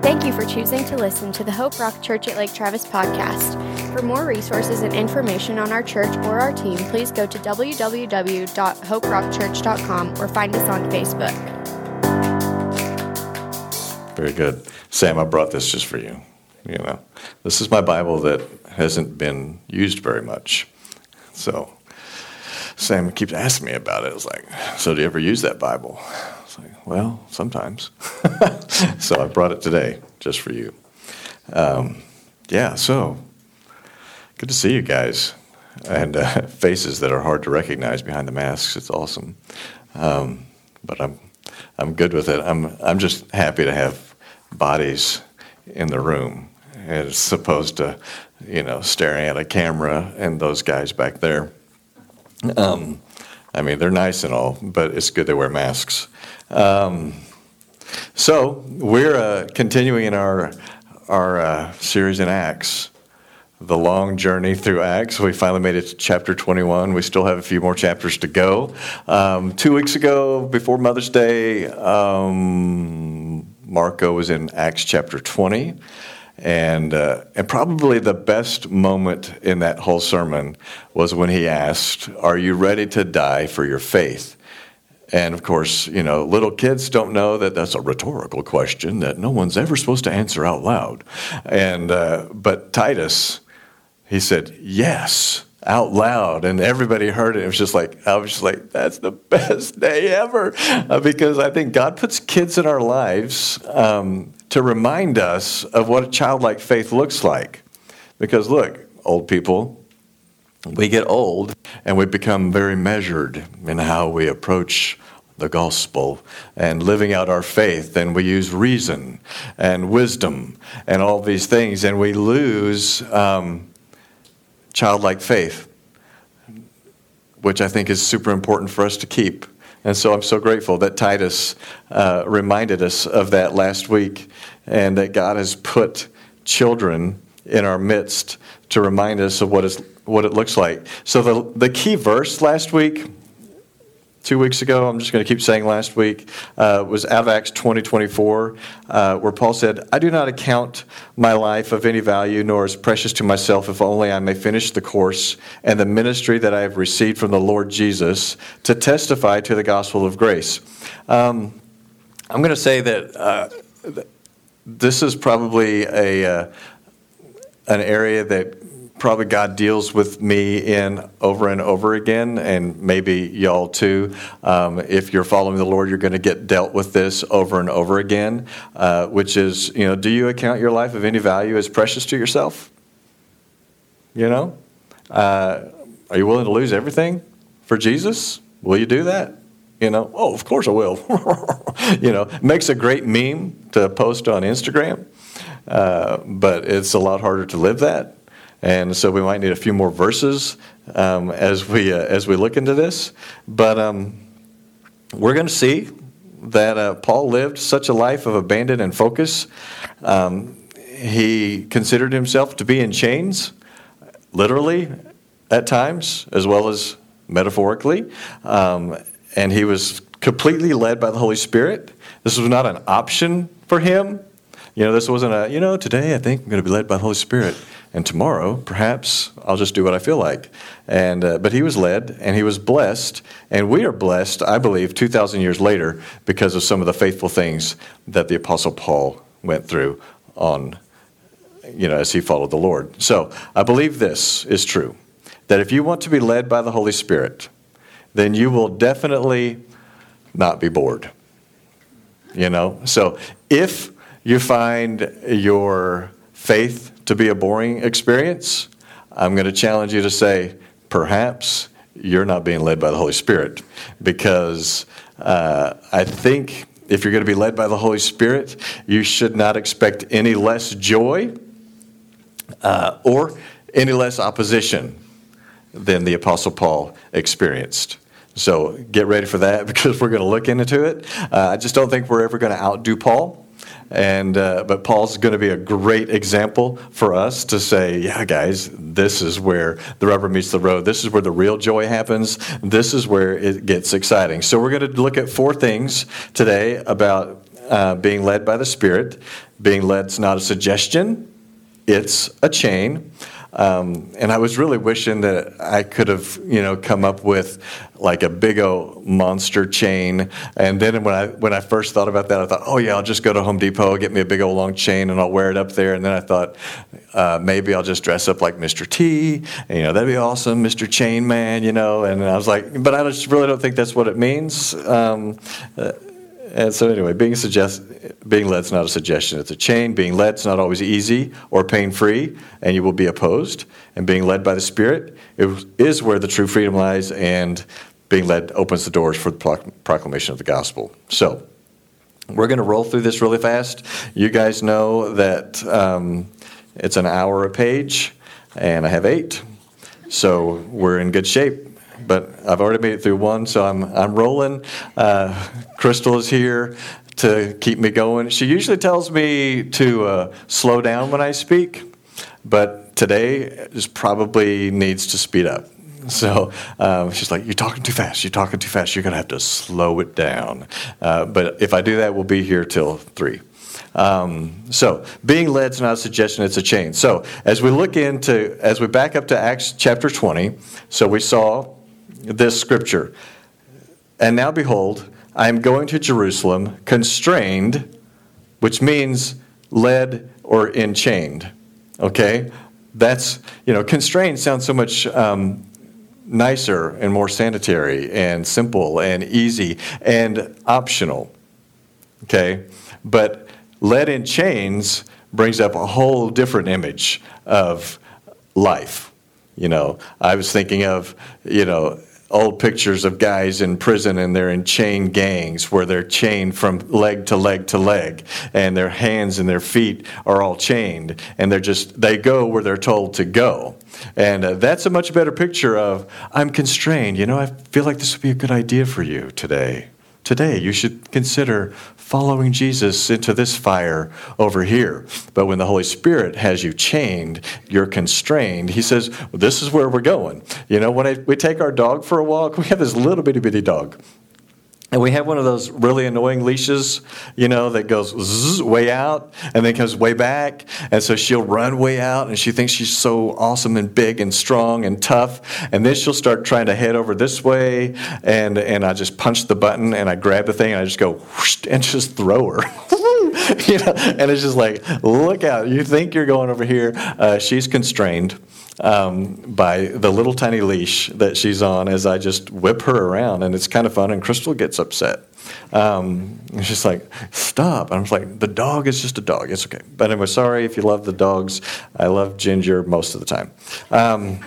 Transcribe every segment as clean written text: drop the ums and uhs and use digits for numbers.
Thank you for choosing to listen to the Hope Rock Church at Lake Travis podcast. For more resources and information on our church or our team, please go to www.hoperockchurch.com or find us on Facebook. Very good. Sam, I brought this just for you. You know, this is my Bible that hasn't been used very much. So Sam keeps asking me about it. I was like, so do you ever use that Bible? I was like, well, sometimes. So I brought it today just for you. So good to see you guys. And faces that are hard to recognize behind the masks. It's awesome. But I'm good with it. I'm just happy to have bodies in the room as opposed to, staring at a camera and those guys back there. They're nice and all, but it's good they wear masks. So we're continuing in our series in Acts, the long journey through Acts. We finally made it to chapter 21. We still have a few more chapters to go. 2 weeks ago, before Mother's Day, Marco was in Acts chapter 20. And probably the best moment in that whole sermon was when he asked, "Are you ready to die for your faith?" And of course, little kids don't know that that's a rhetorical question that no one's ever supposed to answer out loud. And but Titus, he said, "Yes," out loud, and everybody heard it. I was just like, that's the best day ever, because I think God puts kids in our lives to remind us of what a childlike faith looks like. Because look, old people, we get old and we become very measured in how we approach the gospel and living out our faith, and we use reason and wisdom and all these things, and we lose childlike faith, which I think is super important for us to keep. And so I'm so grateful that Titus reminded us of that last week, and that God has put children in our midst to remind us of what it looks like. So the key verse last week, 2 weeks ago, I'm just going to keep saying last week, was out of Acts 20:24, where Paul said, "I do not account my life of any value, nor as precious to myself, if only I may finish the course and the ministry that I have received from the Lord Jesus to testify to the gospel of grace." I'm going to say that this is probably an area that probably God deals with me in over and over again, and maybe y'all too. If you're following the Lord, you're going to get dealt with this over and over again, which is, do you account your life of any value as precious to yourself? Are you willing to lose everything for Jesus? Will you do that? Oh, of course I will. Makes a great meme to post on Instagram, but it's a lot harder to live that. And so we might need a few more verses as we look into this. But we're going to see that Paul lived such a life of abandon and focus. He considered himself to be in chains, literally at times, as well as metaphorically. And he was completely led by the Holy Spirit. This was not an option for him. This wasn't today I think I'm going to be led by the Holy Spirit, and tomorrow perhaps I'll just do what I feel like. And but he was led, and he was blessed, and we are blessed, I believe, 2,000 years later because of some of the faithful things that the Apostle Paul went through as he followed the Lord. So I believe this is true, that if you want to be led by the Holy Spirit, then you will definitely not be bored. So if you find your faith to be a boring experience, I'm going to challenge you to say, perhaps you're not being led by the Holy Spirit. Because I think if you're going to be led by the Holy Spirit, you should not expect any less joy or any less opposition than the Apostle Paul experienced. So get ready for that, because we're going to look into it. I just don't think we're ever going to outdo Paul. But Paul's going to be a great example for us to say, yeah, guys, this is where the rubber meets the road. This is where the real joy happens. This is where it gets exciting. So we're going to look at 4 things today about being led by the Spirit. Being led's not a suggestion, it's a chain. And I was really wishing that I could have, come up with like a big old monster chain. And then when I first thought about that, I thought, oh yeah, I'll just go to Home Depot, get me a big old long chain, and I'll wear it up there. And then I thought, maybe I'll just dress up like Mr. T, and that'd be awesome, Mr. Chain Man, And I was like, but I just really don't think that's what it means. And so anyway, being led's not a suggestion, it's a chain. Being led's not always easy or pain-free, and you will be opposed. And being led by the Spirit is where the true freedom lies, and being led opens the doors for the proclamation of the gospel. So we're going to roll through this really fast. You guys know that it's an hour a page, and I have 8. So we're in good shape. But I've already made it through 1, so I'm rolling. Crystal is here to keep me going. She usually tells me to slow down when I speak, but today just probably needs to speed up. So she's like, you're talking too fast. You're talking too fast. You're going to have to slow it down. But if I do that, we'll be here till 3. So being led's not a suggestion, it's a chain. So as we back up to Acts chapter 20, so we saw this scripture. And now behold, I am going to Jerusalem, constrained, which means led or enchained. Okay? That's, constrained sounds so much nicer and more sanitary and simple and easy and optional. Okay? But led in chains brings up a whole different image of life. I was thinking of, old pictures of guys in prison, and they're in chain gangs where they're chained from leg to leg to leg, and their hands and their feet are all chained, and they go where they're told to go. And that's a much better picture of, I'm constrained. I feel like this would be a good idea for you today. Today, you should consider following Jesus into this fire over here. But when the Holy Spirit has you chained, you're constrained. He says, well, this is where we're going. When we take our dog for a walk, we have this little bitty dog. And we have one of those really annoying leashes, that goes zzz, way out and then comes way back. And so she'll run way out, and she thinks she's so awesome and big and strong and tough. And then she'll start trying to head over this way. And I just punch the button, and I grab the thing, and I just go whoosh, and just throw her. And it's just like, look out. You think you're going over here. She's constrained by the little tiny leash that she's on as I just whip her around, and it's kind of fun, and Crystal gets upset. She's like, stop. And I'm like, the dog is just a dog. It's okay. But anyway, sorry if you love the dogs. I love Ginger most of the time.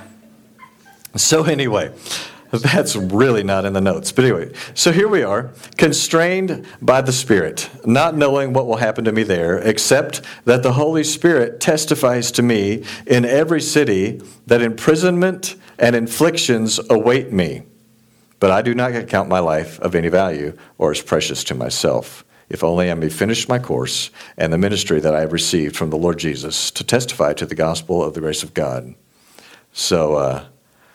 So anyway, that's really not in the notes. But anyway, so here we are, constrained by the Spirit, not knowing what will happen to me there, except that the Holy Spirit testifies to me in every city that imprisonment and afflictions await me. But I do not count my life of any value or as precious to myself, if only I may finish my course and the ministry that I have received from the Lord Jesus to testify to the gospel of the grace of God. So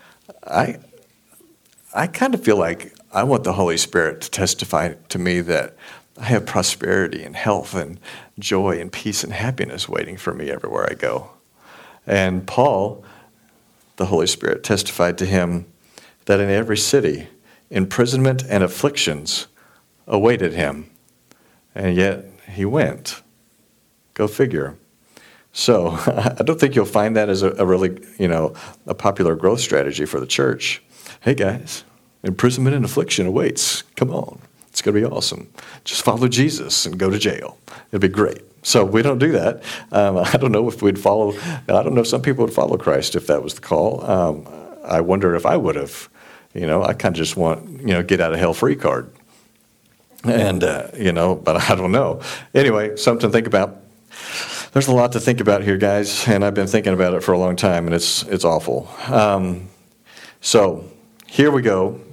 I kind of feel like I want the Holy Spirit to testify to me that I have prosperity and health and joy and peace and happiness waiting for me everywhere I go. And Paul, the Holy Spirit, testified to him that in every city, imprisonment and afflictions awaited him. And yet he went. Go figure. So I don't think you'll find that as a really, a popular growth strategy for the church. Hey guys, imprisonment and affliction awaits. Come on. It's going to be awesome. Just follow Jesus and go to jail. It'll be great. So we don't do that. I don't know if we'd follow. I don't know if some people would follow Christ if that was the call. I wonder if I would have. I kind of just want, get out of hell free card. And, but I don't know. Anyway, something to think about. There's a lot to think about here, guys, and I've been thinking about it for a long time, and it's awful. So here we go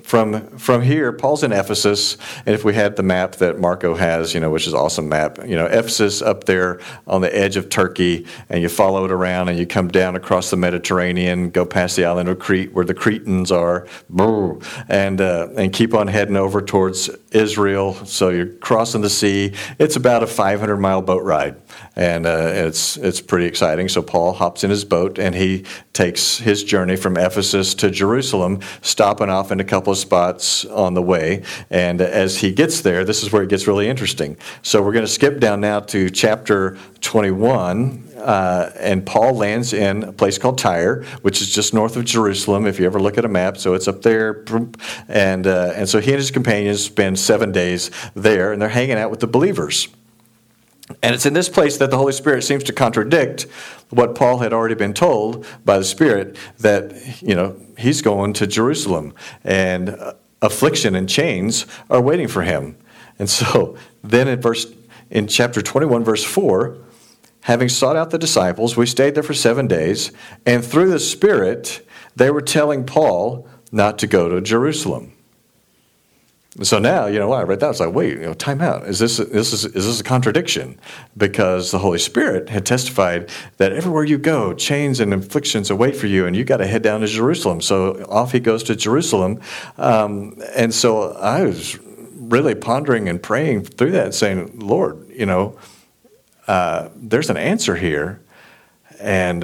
from here, Paul's in Ephesus, and if we had the map that Marco has, which is an awesome map, Ephesus up there on the edge of Turkey, and you follow it around, and you come down across the Mediterranean, go past the island of Crete, where the Cretans are, and keep on heading over towards Israel. So you're crossing the sea. It's about a 500-mile boat ride, and it's pretty exciting. So Paul hops in his boat, and he takes his journey from Ephesus to Jerusalem, stopping off in a couple of spots on the way. And as he gets there, this is where it gets really interesting. So we're going to skip down now to chapter 21, and Paul lands in a place called Tyre, which is just north of Jerusalem, if you ever look at a map. So it's up there. And so he and his companions spend 7 days there, and they're hanging out with the believers. And it's in this place that the Holy Spirit seems to contradict what Paul had already been told by the Spirit, that, he's going to Jerusalem, and affliction and chains are waiting for him. And so then in chapter 21, verse 4, having sought out the disciples, we stayed there for 7 days, and through the Spirit, they were telling Paul not to go to Jerusalem. So now, when I read that, I was like, wait, time out. Is this a contradiction? Because the Holy Spirit had testified that everywhere you go, chains and afflictions await for you, and you got to head down to Jerusalem. So off he goes to Jerusalem. And so I was really pondering and praying through that, saying, Lord, there's an answer here. And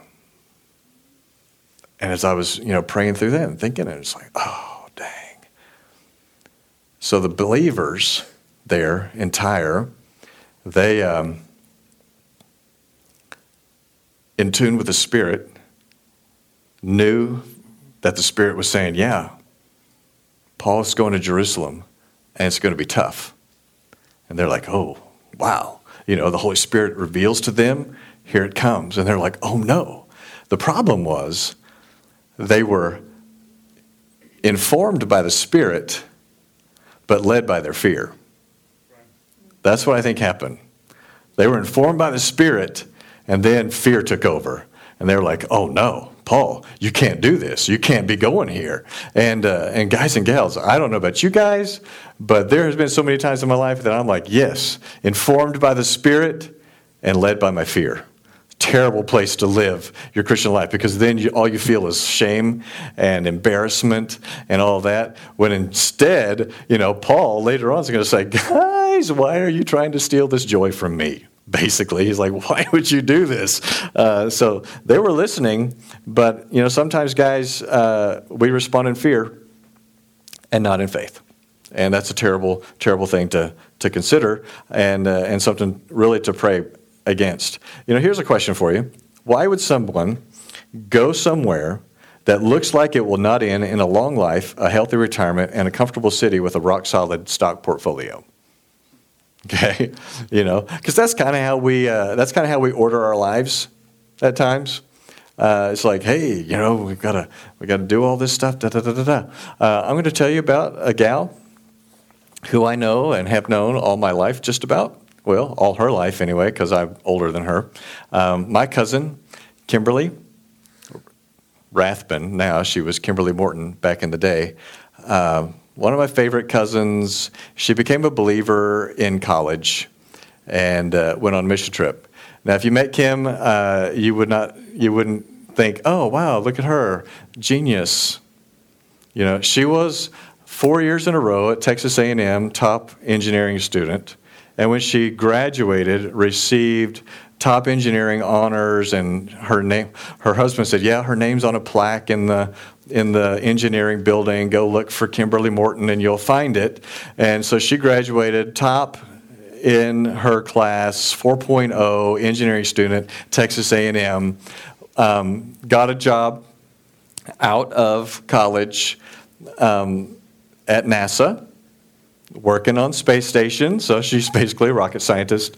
as I was, praying through that and thinking, it was like, oh, dang. So the believers there in Tyre, they, in tune with the Spirit, knew that the Spirit was saying, yeah, Paul is going to Jerusalem, and it's going to be tough. And they're like, oh, wow. The Holy Spirit reveals to them, here it comes. And they're like, oh, no. The problem was they were informed by the Spirit, but led by their fear. That's what I think happened. They were informed by the Spirit, and then fear took over. And they were like, oh, no, Paul, you can't do this. You can't be going here. And guys and gals, I don't know about you guys, but there has been so many times in my life that I'm like, yes, informed by the Spirit and led by my fear. Terrible place to live your Christian life, because then all you feel is shame and embarrassment and all that, when instead, Paul later on is going to say, guys, why are you trying to steal this joy from me? Basically, he's like, why would you do this? So they were listening, but sometimes, guys, we respond in fear and not in faith. And that's a terrible, terrible thing to consider, and something really to pray against. Here's a question for you. Why would someone go somewhere that looks like it will not end in a long life, a healthy retirement, and a comfortable city with a rock-solid stock portfolio? Okay, because that's kind of how we order our lives at times. It's like, hey, we got to do all this stuff. I'm going to tell you about a gal who I know and have known all my life, just about. Well, all her life anyway, because I'm older than her. My cousin, Kimberly Rathbun, now she was Kimberly Morton back in the day. One of my favorite cousins. She became a believer in college and went on a mission trip. Now, if you met Kim, you wouldn't think, oh, wow, look at her, genius. She was 4 years in a row at Texas A&M top engineering student. And when she graduated, received top engineering honors, and her husband said, yeah, her name's on a plaque in the engineering building. Go look for Kimberly Morton and you'll find it. And so she graduated top in her class, 4.0 engineering student, Texas A&M, got a job out of college at NASA, working on space station, so she's basically a rocket scientist.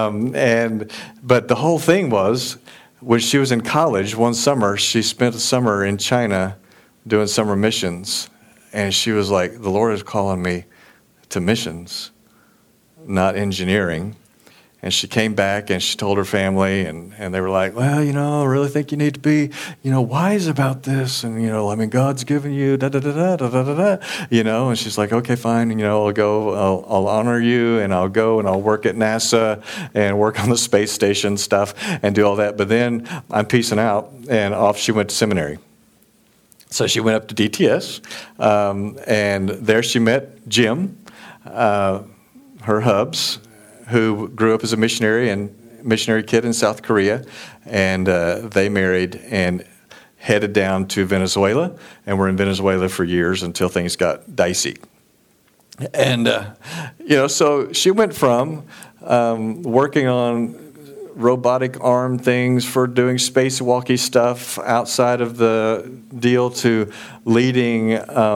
But the whole thing was, when she was in college, one summer, she spent a summer in China doing summer missions. And she was like, the Lord is calling me to missions, not engineering. And she came back and she told her family, and they were like, well, I really think you need to be, wise about this. And, God's given you da-da-da-da-da-da-da, and she's like, okay, fine. I'll go, I'll honor you, and I'll go and I'll work at NASA and work on the space station stuff and do all that. But then I'm peacing out, and off she went to seminary. So she went up to DTS, and there she met Jim, her hubs, who grew up as a missionary kid in South Korea, and they married and headed down to Venezuela, and were in Venezuela for years until things got dicey. And so she went from working on robotic arm things for doing spacewalky stuff outside of the deal to leading,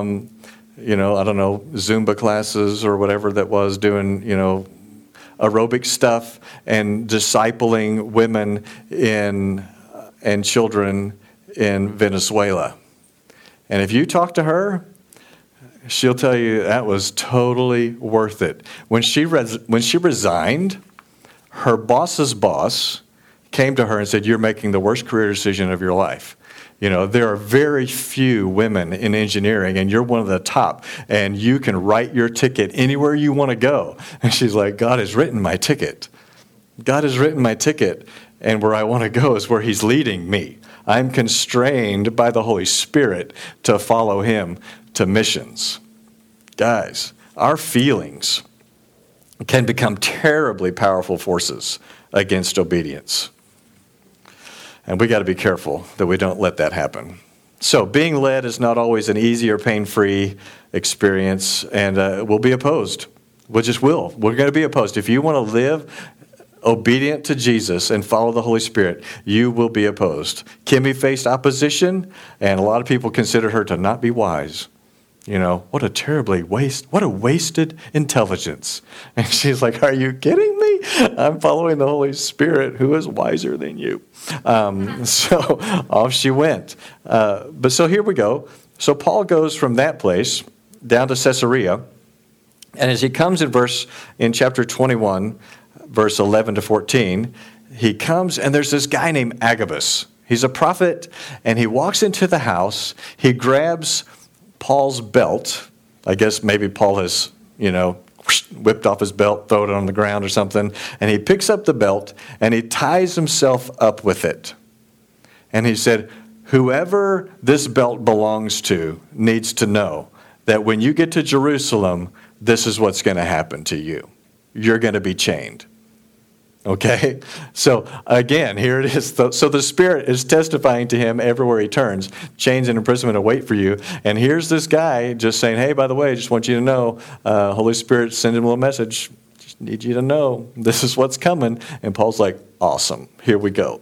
Zumba classes or whatever that was, doing, aerobic stuff and discipling women and children in Venezuela. And if you talk to her, she'll tell you that was totally worth it. When she resigned, her boss's boss came to her and said, you're making the worst career decision of your life. There are very few women in engineering, and you're one of the top, and you can write your ticket anywhere you want to go. And she's like, God has written my ticket. God has written my ticket, and where I want to go is where he's leading me. I'm constrained by the Holy Spirit to follow him to missions. Guys, our feelings can become terribly powerful forces against obedience. And we got to be careful that we don't let that happen. So being led is not always an easy or pain-free experience, and we'll be opposed. We just will. We're going to be opposed. If you want to live obedient to Jesus and follow the Holy Spirit, you will be opposed. Kimmy faced opposition, and a lot of people consider her to not be wise. What a wasted intelligence. And she's like, are you kidding me? I'm following the Holy Spirit, who is wiser than you. So off she went. But so here we go. So Paul goes from that place down to Caesarea. And as he comes in chapter 21, verse 11 to 14, he comes and there's this guy named Agabus. He's a prophet, and he walks into the house. He grabs Paul's belt. I guess maybe Paul has, whipped off his belt, thrown it on the ground or something. And he picks up the belt and he ties himself up with it. And he said, whoever this belt belongs to needs to know that when you get to Jerusalem, this is what's going to happen to you. You're going to be chained. Okay? So, again, here it is. So the Spirit is testifying to him everywhere he turns. Chains and imprisonment await for you. And here's this guy just saying, hey, by the way, just want you to know, Holy Spirit send him a little message. Just need you to know this is what's coming. And Paul's like, awesome. Here we go.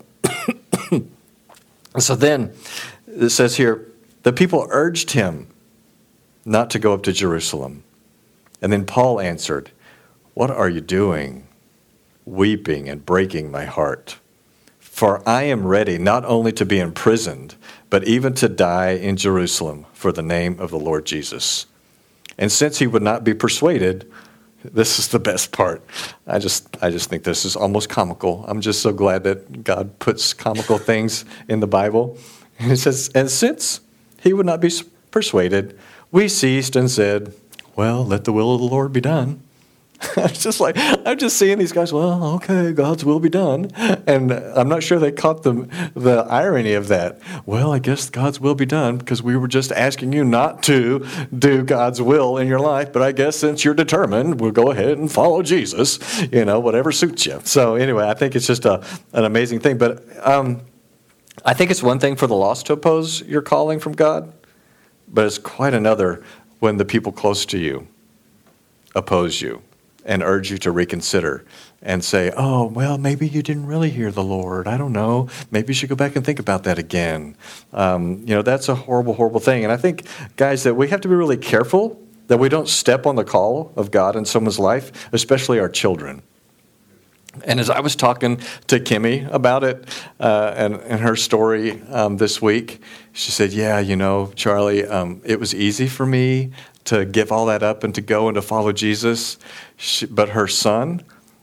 So then, it says here, the people urged him not to go up to Jerusalem. And then Paul answered, what are you doing? Weeping and breaking my heart. For I am ready not only to be imprisoned, but even to die in Jerusalem for the name of the Lord Jesus. And since he would not be persuaded, this is the best part. I just think this is almost comical. I'm just so glad that God puts comical things in the Bible. And it says, and since he would not be persuaded, we ceased and said, well, let the will of the Lord be done. I'm just seeing these guys, well, okay, God's will be done. And I'm not sure they caught the irony of that. Well, I guess God's will be done because we were just asking you not to do God's will in your life. But I guess since you're determined, we'll go ahead and follow Jesus, whatever suits you. So anyway, I think it's just an amazing thing. But I think it's one thing for the lost to oppose your calling from God, but it's quite another when the people close to you oppose you and urge you to reconsider and say, oh, well, maybe you didn't really hear the Lord. I don't know. Maybe you should go back and think about that again. That's a horrible, horrible thing. And I think, guys, that we have to be really careful that we don't step on the call of God in someone's life, especially our children. And as I was talking to Kimmy about it and her story this week, she said, yeah, Charlie, it was easy for me to give all that up and to go and to follow Jesus. But her son,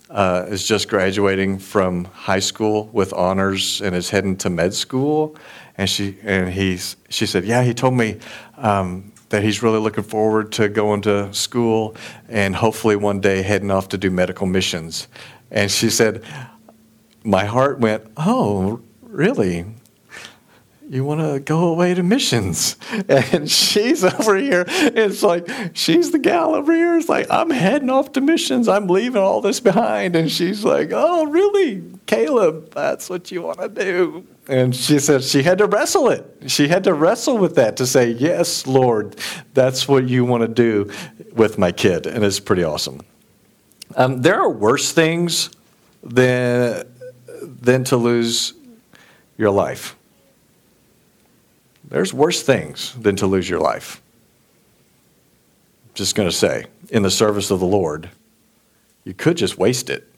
is just graduating from high school with honors and is heading to med school. And she said, yeah, he told me that he's really looking forward to going to school and hopefully one day heading off to do medical missions. And she said, my heart went, oh, really? You want to go away to missions? And she's over here. It's like, she's the gal over here. It's like, I'm heading off to missions. I'm leaving all this behind. And she's like, oh, really, Caleb, that's what you want to do. And she said she had to wrestle it. She had to wrestle with that to say, yes, Lord, that's what you want to do with my kid. And it's pretty awesome. There are worse things than to lose your life. There's worse things than to lose your life. Just going to say, in the service of the Lord, you could just waste it.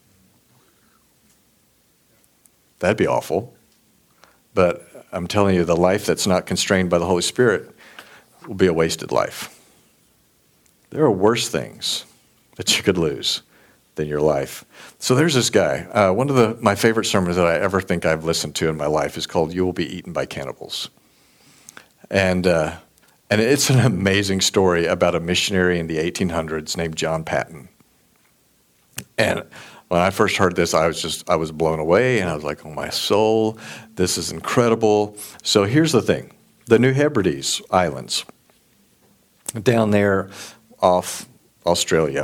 That'd be awful. But I'm telling you, the life that's not constrained by the Holy Spirit will be a wasted life. There are worse things that you could lose than your life. So there's this guy. One of my favorite sermons that I ever think I've listened to in my life is called "You Will Be Eaten by Cannibals." And it's an amazing story about a missionary in the 1800s named John Paton. And when I first heard this, I was blown away, and I was like, oh, my soul, this is incredible. So here's the thing. The New Hebrides Islands, down there off Australia,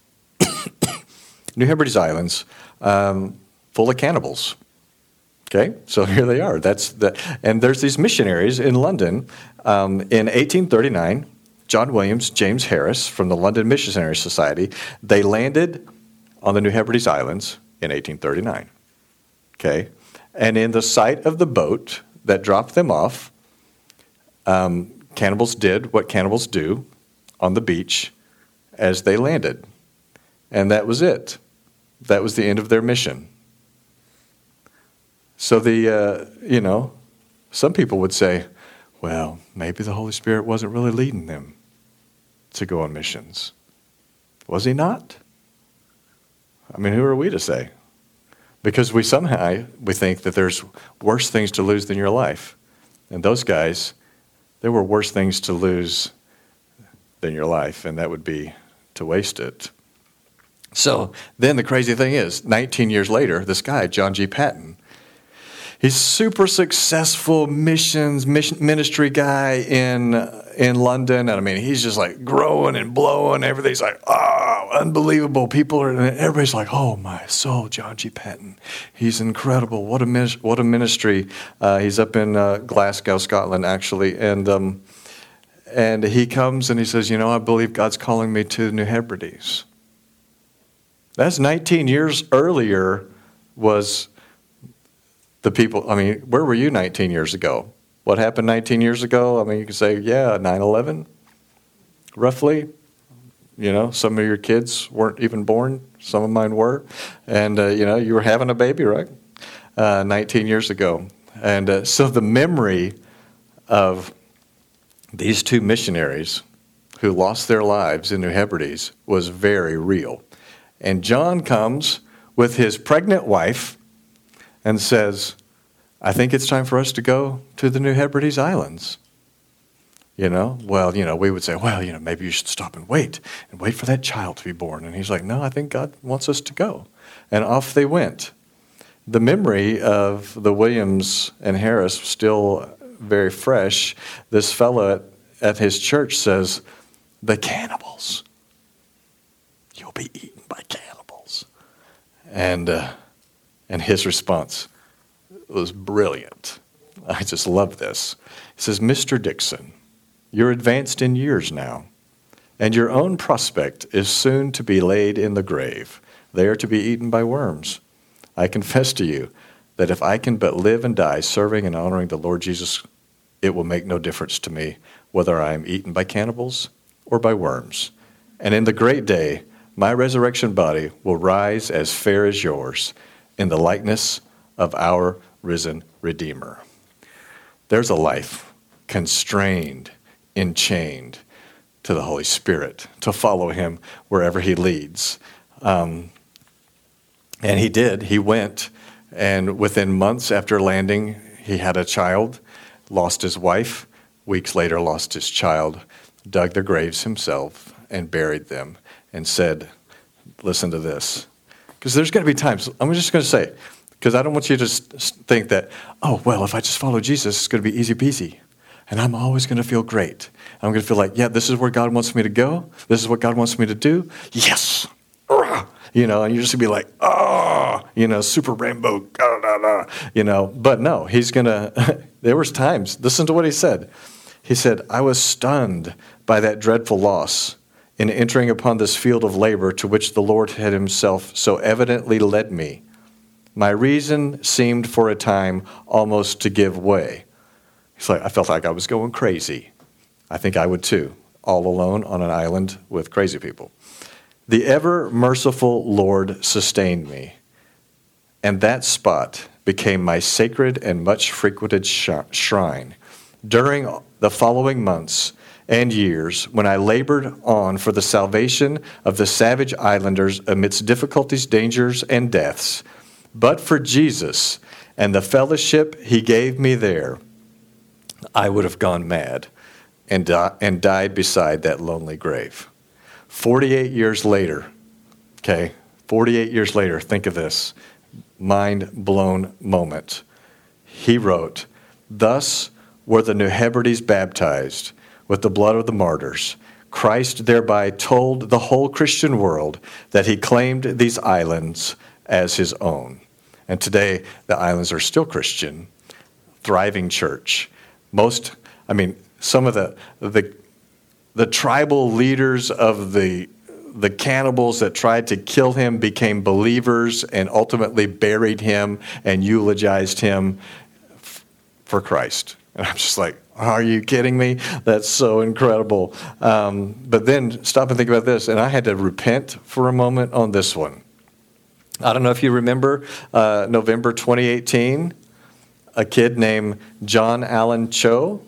New Hebrides Islands, full of cannibals. Okay, so here they are. And there's these missionaries in London. In 1839, John Williams, James Harris from the London Missionary Society, they landed on the New Hebrides Islands in 1839. Okay, and in the sight of the boat that dropped them off, cannibals did what cannibals do on the beach as they landed, and that was it. That was the end of their mission. So some people would say, well, maybe the Holy Spirit wasn't really leading them to go on missions. Was he not? I mean, who are we to say? Because we think that there's worse things to lose than your life. And those guys, there were worse things to lose than your life, and that would be to waste it. So then the crazy thing is, 19 years later, this guy, John G. Paton, he's super successful ministry guy in London. And I mean, he's just like growing and blowing. Everything's like, oh, unbelievable. Everybody's like, oh, my soul, John G. Paton. He's incredible. What a ministry. He's up in Glasgow, Scotland, actually. And he comes and he says, I believe God's calling me to the New Hebrides. That's 19 years earlier was the people. I mean, where were you 19 years ago? What happened 19 years ago? I mean, you could say, 9/11, roughly. Some of your kids weren't even born. Some of mine were. And, you were having a baby, right? 19 years ago. And so the memory of these two missionaries who lost their lives in New Hebrides was very real. And John comes with his pregnant wife and says, I think it's time for us to go to the New Hebrides Islands. We would say, maybe you should stop and wait for that child to be born. And he's like, no, I think God wants us to go. And off they went. The memory of the Williams and Harris was still very fresh. This fellow at his church says, the cannibals. You'll be eaten by cannibals. And his response was brilliant. I just love this. He says, Mr. Dixon, you're advanced in years now, and your own prospect is soon to be laid in the grave, there to be eaten by worms. I confess to you that if I can but live and die serving and honoring the Lord Jesus, it will make no difference to me whether I am eaten by cannibals or by worms. And in the great day, my resurrection body will rise as fair as yours in the likeness of our risen Redeemer. There's a life constrained, enchained to the Holy Spirit, to follow him wherever he leads. And he did. He went, and within months after landing, he had a child, lost his wife, weeks later lost his child, dug their graves himself, and buried them, and said, listen to this. Because there's going to be times, I'm just going to say, because I don't want you to think that, oh, well, if I just follow Jesus, it's going to be easy peasy. And I'm always going to feel great. I'm going to feel like, yeah, this is where God wants me to go. This is what God wants me to do. Yes. And you're just going to be like, super rainbow, But no, he's going to, there was times, listen to what he said. He said, I was stunned by that dreadful loss in entering upon this field of labor to which the Lord had himself so evidently led me. My reason seemed for a time almost to give way. He's like, I felt like I was going crazy. I think I would too, all alone on an island with crazy people. The ever-merciful Lord sustained me, and that spot became my sacred and much-frequented shrine. During the following months and years, when I labored on for the salvation of the savage islanders amidst difficulties, dangers, and deaths, but for Jesus and the fellowship he gave me there, I would have gone mad and died beside that lonely grave. 48 years later, 48 years later, think of this, mind-blown moment. He wrote, thus were the New Hebrides baptized with the blood of the martyrs. Christ thereby told the whole Christian world that he claimed these islands as his own. And today, the islands are still Christian, thriving church. Some of the tribal leaders of the cannibals that tried to kill him became believers and ultimately buried him and eulogized him for Christ. And I'm just like, are you kidding me? That's so incredible. But then stop and think about this. And I had to repent for a moment on this one. I don't know if you remember November 2018, a kid named John Allen Cho,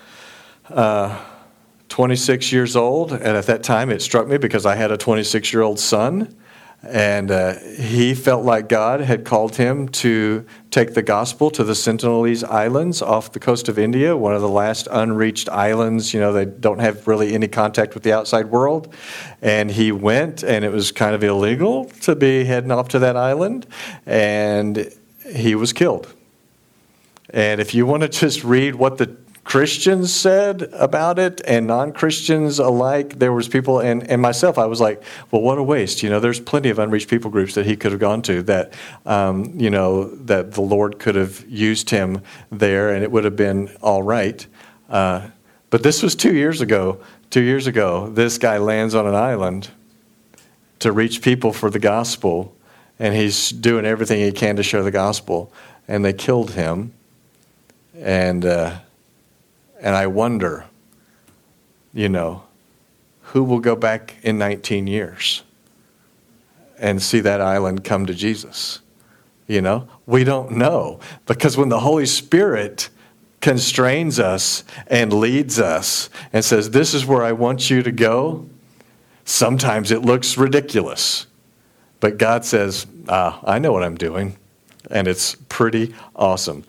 26 years old, and at that time it struck me because I had a 26-year-old son, and he felt like God had called him to take the gospel to the Sentinelese Islands off the coast of India, one of the last unreached islands. They don't have really any contact with the outside world. And he went, and it was kind of illegal to be heading off to that island, and he was killed. And if you want to just read what the Christians said about it and non-Christians alike, there was people, and myself, I was like, well, what a waste. There's plenty of unreached people groups that he could have gone to that, that the Lord could have used him there and it would have been all right. But this was 2 years ago. 2 years ago, this guy lands on an island to reach people for the gospel, and he's doing everything he can to share the gospel, and they killed him. And I wonder, who will go back in 19 years and see that island come to Jesus? We don't know. Because when the Holy Spirit constrains us and leads us and says, this is where I want you to go, sometimes it looks ridiculous. But God says, I know what I'm doing. And it's pretty awesome.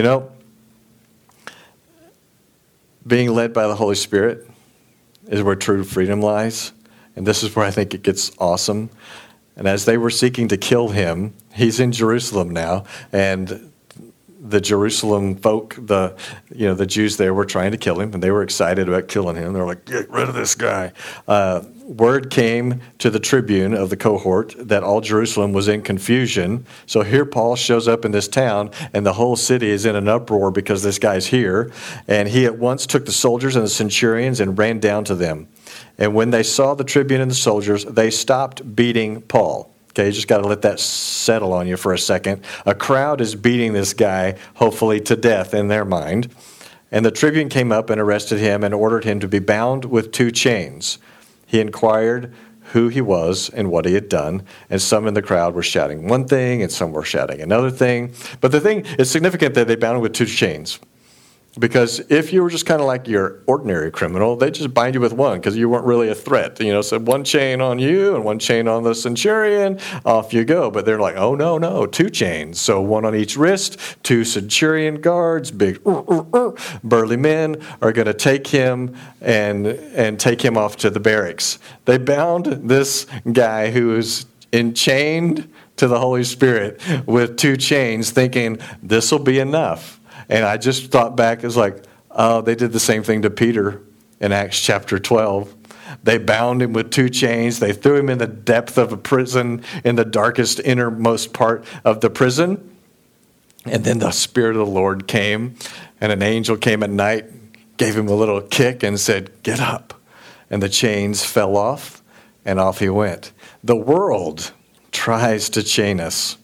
Being led by the Holy Spirit is where true freedom lies. And this is where I think it gets awesome. And as they were seeking to kill him, he's in Jerusalem now. And the Jerusalem folk, the Jews there were trying to kill him. And they were excited about killing him. They were like, get rid of this guy. Word came to the tribune of the cohort that all Jerusalem was in confusion. So here Paul shows up in this town, and the whole city is in an uproar because this guy's here. And he at once took the soldiers and the centurions and ran down to them. And when they saw the tribune and the soldiers, they stopped beating Paul. Okay, you just got to let that settle on you for a second. A crowd is beating this guy, hopefully to death in their mind. And the tribune came up and arrested him and ordered him to be bound with 2 chains. He inquired who he was and what he had done, and some in the crowd were shouting one thing and some were shouting another thing. But the thing is significant that they bound him with 2 chains. Because if you were just kind of like your ordinary criminal, they just bind you with one because you weren't really a threat. So one chain on you and one chain on the centurion, off you go. But they're like, oh, no, 2 chains. So one on each wrist, 2 centurion guards, big burly men are going to take him and take him off to the barracks. They bound this guy who is enchained to the Holy Spirit with 2 chains, thinking this will be enough. And I just thought back, it's like, oh, they did the same thing to Peter in Acts chapter 12. They bound him with 2 chains. They threw him in the depth of a prison, in the darkest, innermost part of the prison. And then the Spirit of the Lord came, and an angel came at night, gave him a little kick and said, get up. And the chains fell off, and off he went. The world tries to chain us,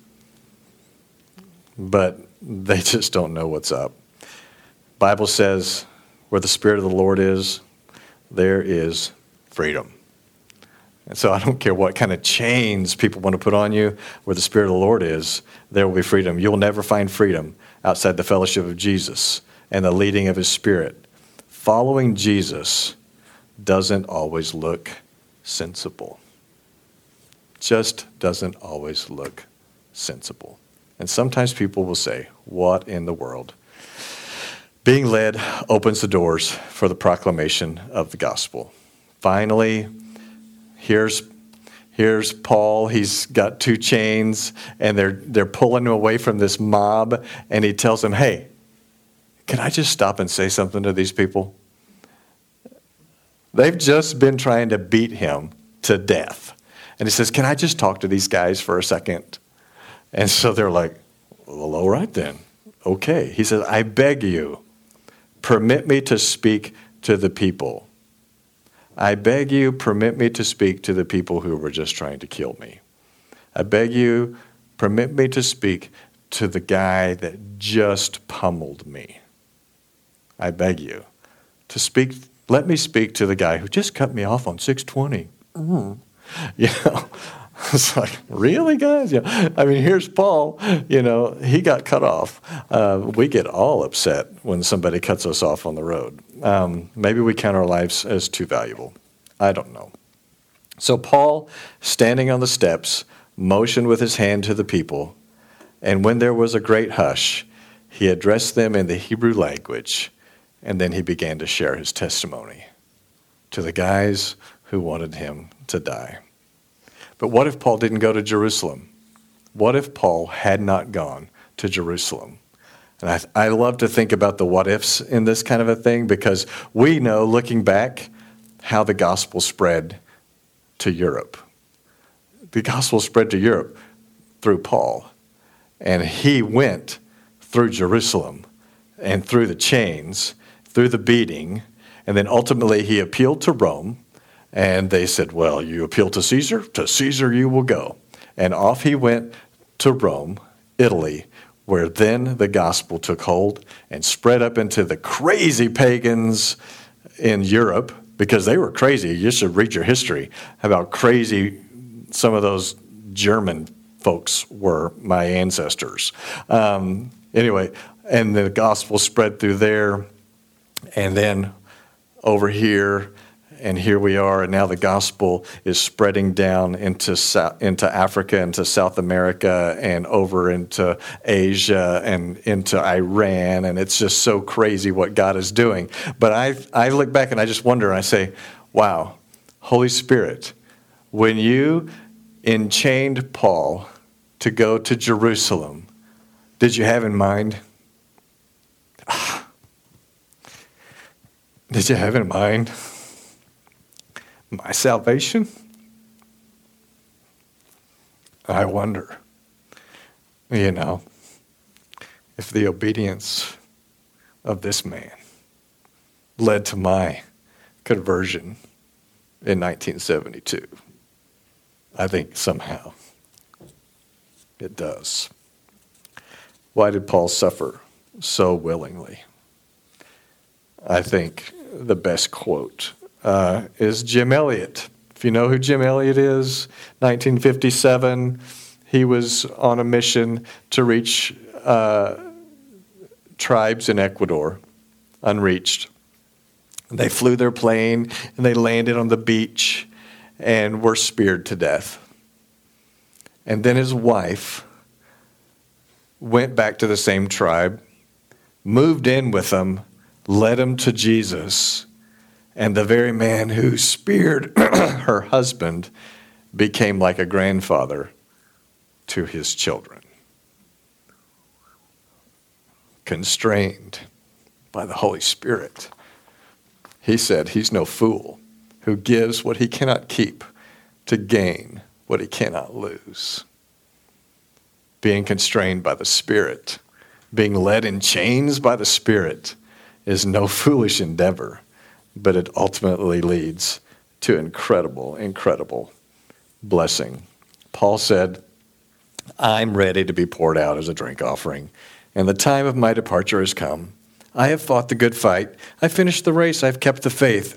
but they just don't know what's up. Bible says, where the Spirit of the Lord is, there is freedom. And so I don't care what kind of chains people want to put on you. Where the Spirit of the Lord is, there will be freedom. You'll never find freedom outside the fellowship of Jesus and the leading of His Spirit. Following Jesus doesn't always look sensible. Just doesn't always look sensible. And sometimes people will say, what in the world? Being led opens the doors for the proclamation of the gospel. Finally, here's Paul. He's got 2 chains, and they're pulling him away from this mob, and he tells them, hey, can I just stop and say something to these people? They've just been trying to beat him to death. And he says, can I just talk to these guys for a second? And so they're like, well, all right then. Okay. He says, I beg you, permit me to speak to the people. I beg you, permit me to speak to the people who were just trying to kill me. I beg you, permit me to speak to the guy that just pummeled me. I beg you to speak. Let me speak to the guy who just cut me off on 620. It's like, really, guys? I mean, here's Paul. He got cut off. We get all upset when somebody cuts us off on the road. Maybe we count our lives as too valuable. I don't know. So Paul, standing on the steps, motioned with his hand to the people, and when there was a great hush, he addressed them in the Hebrew language, and then he began to share his testimony to the guys who wanted him to die. But what if Paul didn't go to Jerusalem? What if Paul had not gone to Jerusalem? And I love to think about the what ifs in this kind of a thing, because we know, looking back, how the gospel spread to Europe. The gospel spread to Europe through Paul. And he went through Jerusalem and through the chains, through the beating, and then ultimately he appealed to Rome. And they said, well, you appeal to Caesar you will go. And off he went to Rome, Italy, where then the gospel took hold and spread up into the crazy pagans in Europe, because they were crazy. You should read your history about crazy some of those German folks were, my ancestors. Anyway, and the gospel spread through there, and then over here, and here we are, and now the gospel is spreading down into Africa, into South America, and over into Asia, and into Iran, and it's just so crazy what God is doing. But I look back and I just wonder, and I say, wow, Holy Spirit, when you enchained Paul to go to Jerusalem, did you have in mind? Did you have in mind my salvation? I wonder, if the obedience of this man led to my conversion in 1972. I think somehow it does. Why did Paul suffer so willingly? I think the best quote is Jim Elliot. If you know who Jim Elliot is, 1957, he was on a mission to reach tribes in Ecuador. unreached. They flew their plane, and they landed on the beach and were speared to death. And then his wife went back to the same tribe, moved in with them, led them to Jesus, and the very man who speared her husband became like a grandfather to his children. Constrained by the Holy Spirit. He said he's no fool who gives what he cannot keep to gain what he cannot lose. Being constrained by the Spirit, being led in chains by the Spirit is no foolish endeavor, but it ultimately leads to incredible, incredible blessing. Paul said, I'm ready to be poured out as a drink offering, and the time of my departure has come. I have fought the good fight. I finished the race. I've kept the faith.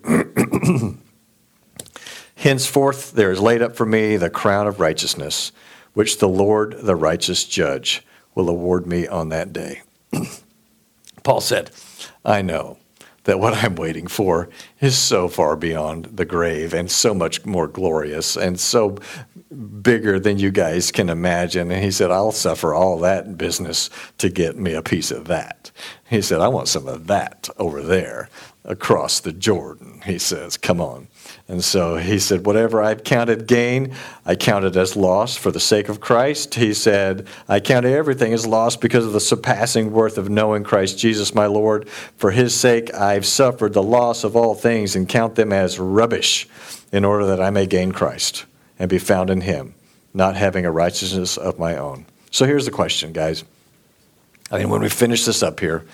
Henceforth, there is laid up for me the crown of righteousness, which the Lord, the righteous judge, will award me on that day. Paul said, I know that what I'm waiting for is so far beyond the grave and so much more glorious and so bigger than you guys can imagine. And he said, I'll suffer all that business to get me a piece of that. He said, I want some of that over there across the Jordan. He says, come on. And so he said, whatever I've counted gain, I counted as loss for the sake of Christ. He said, I counted everything as loss because of the surpassing worth of knowing Christ Jesus my Lord. For his sake I've suffered the loss of all things and count them as rubbish in order that I may gain Christ and be found in him, not having a righteousness of my own. So here's the question, guys. When we finish this up here,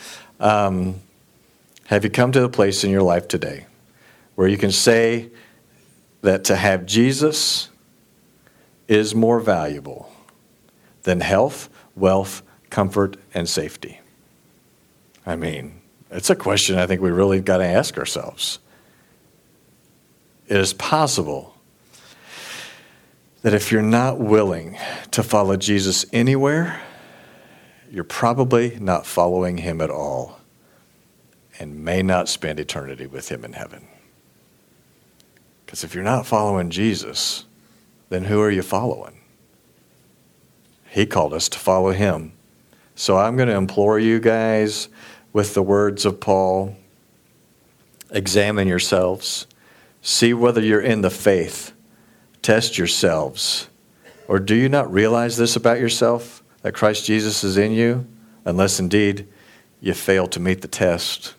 have you come to the place in your life today where you can say that to have Jesus is more valuable than health, wealth, comfort, and safety? It's a question I think we really got to ask ourselves. It is possible that if you're not willing to follow Jesus anywhere, you're probably not following him at all and may not spend eternity with him in heaven. Because if you're not following Jesus, then who are you following? He called us to follow him. So I'm going to implore you guys with the words of Paul, examine yourselves, see whether you're in the faith, test yourselves. Or do you not realize this about yourself, that Christ Jesus is in you, unless indeed you fail to meet the test?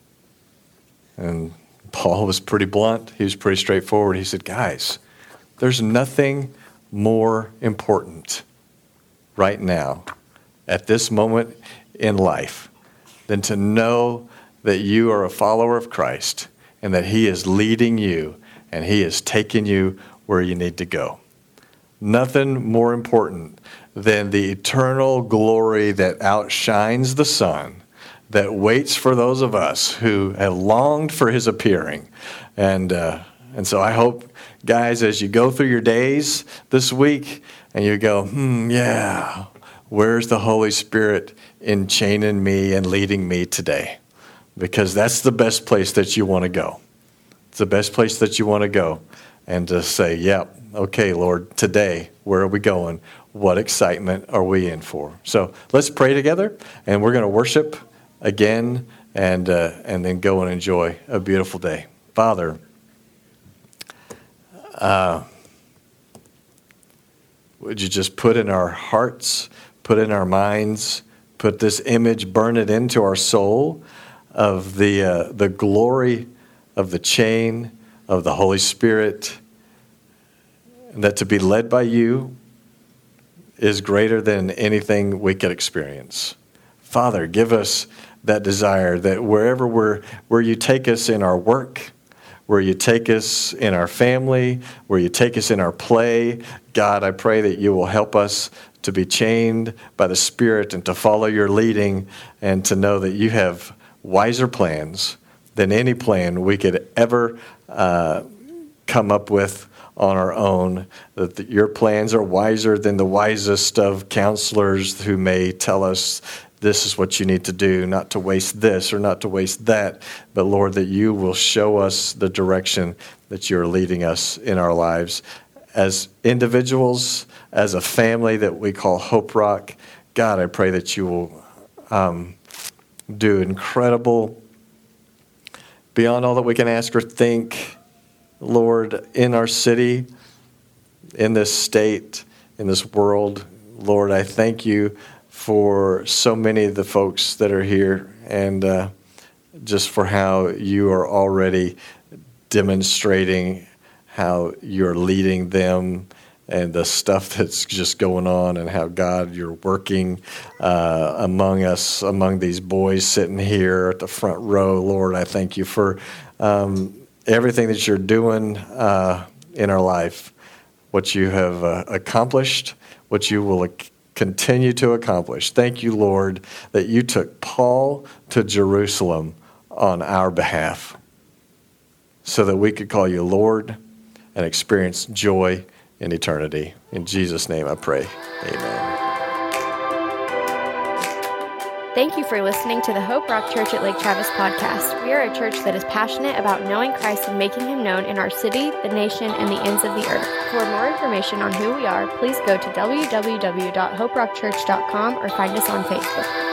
And Paul was pretty blunt. He was pretty straightforward. He said, guys, there's nothing more important right now at this moment in life than to know that you are a follower of Christ and that he is leading you and he is taking you where you need to go. Nothing more important than the eternal glory that outshines the sun, that waits for those of us who have longed for his appearing. And so I hope, guys, as you go through your days this week and you go, yeah, where's the Holy Spirit enchaining me and leading me today? Because that's the best place that you want to go. It's the best place that you want to go. And to say, yep, okay, Lord, today, where are we going? What excitement are we in for? So let's pray together, and we're going to worship again and then go and enjoy a beautiful day. Father, would you just put in our hearts, put in our minds, put this image, burn it into our soul of the glory of the chain of the Holy Spirit, and that to be led by you is greater than anything we could experience. Father, give us that desire that where you take us in our work, where you take us in our family, where you take us in our play, God, I pray that you will help us to be chained by the Spirit and to follow your leading and to know that you have wiser plans than any plan we could ever come up with on our own, that your plans are wiser than the wisest of counselors who may tell us this is what you need to do, not to waste this or not to waste that, but Lord, that you will show us the direction that you're leading us in our lives as individuals, as a family that we call Hope Rock. God, I pray that you will do incredible, beyond all that we can ask or think, Lord, in our city, in this state, in this world. Lord, I thank you for so many of the folks that are here, and just for how you are already demonstrating how you're leading them and the stuff that's just going on, and how, God, you're working among us, among these boys sitting here at the front row. Lord, I thank you for everything that you're doing in our life, what you have accomplished, what you will continue to accomplish. Thank you, Lord, that you took Paul to Jerusalem on our behalf so that we could call you Lord and experience joy in eternity. In Jesus' name I pray. Amen. Thank you for listening to the Hope Rock Church at Lake Travis podcast. We are a church that is passionate about knowing Christ and making him known in our city, the nation, and the ends of the earth. For more information on who we are, please go to www.hoperockchurch.com or find us on Facebook.